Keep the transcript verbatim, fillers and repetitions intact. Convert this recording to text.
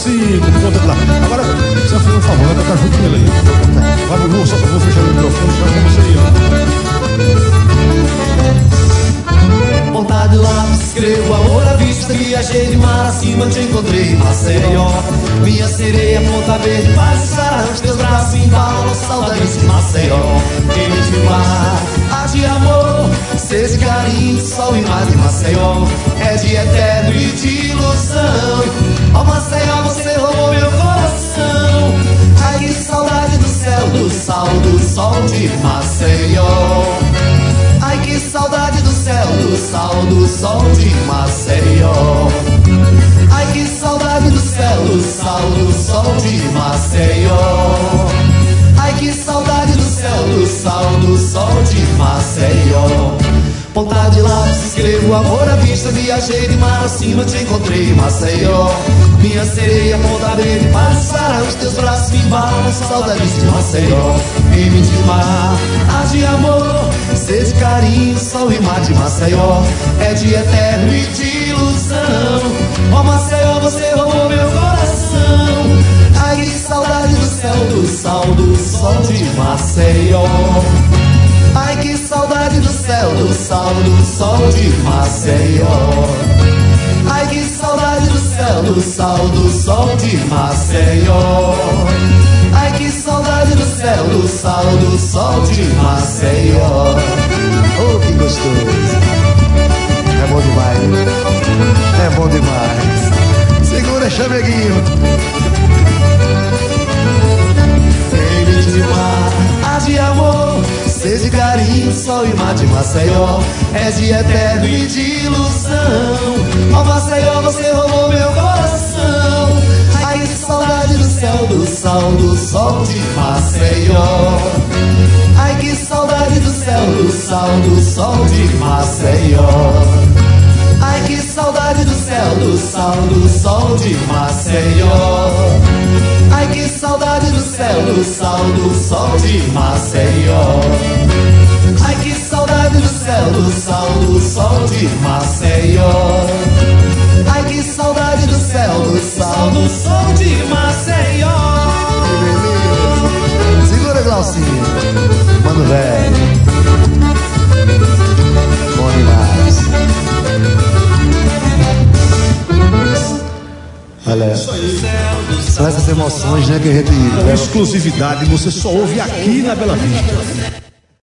assim, por conta de lá. Agora, você vai fazer um favor, vai tocar junto com ele aí. Agora eu vou, só, eu vou fechar o microfone já com você aí, ó. Vontade de lápis, escrevo amor à vista. Viajei de mar acima, te encontrei em Maceió. Minha sereia, ponta verde, faz os teus braços embalam, saudades de Maceió. Queime de mar, há de amor, sede, carinho, sol e mar de Maceió. É de eterno e de ilusão. Ó Maceió, você roubou meu coração. Ai, que saudade do céu, do sal, do sol de Maceió. Ai, que saudade do céu, do sal, do sol de Maceió. Ai, que saudade do céu, do sal, do sol de Maceió. Ai, que saudade do céu, do sal, do sol de Maceió. Ponta de lápis, escrevo amor à vista. Viajei de mar acima, te encontrei em Maceió. Minha sereia, ponta verde, para disparar os teus braços, me embalam, saudades de Maceió. Queime de mar, há de amor, sede, carinho, sol e mar de Maceió. É de eterno e de ilusão. Ó Maceió, você roubou meu coração. Ai, que saudade do céu, do sal, do sol de Maceió. Ai, que saudade do céu, do sal, do sol de Maceió. Ai, que saudade do céu, do sal, do sol de Maceió. Ai, que saudade do céu, do sal, do sol de Maceió. Oh, que gostoso. É bom demais. É bom demais. Segura, chameguinho. Queime de mar, há de amor, sede, carinho, sol e mar de Maceió. É de eterno e de ilusão. Ó Maceió, você roubou meu coração. Ai, que saudade do céu, do sal, do sol de Maceió. Ai, que saudade do céu, do sal, do sol de Maceió. Ai, que saudade do céu, do sal, do sol de Maceió. Ai, que saudade do céu, do sal, do sol de Maceió. Ai, que saudade do céu, do sal, do sol de Maceió. Ai, que saudade do céu, do sal, do sol de Maceió. Que beleza. Segura, Glaucinho. Mano velho. Bom demais. Olha, são essas emoções, né, que a gente... Com exclusividade, você só ouve aqui na Bela Vista.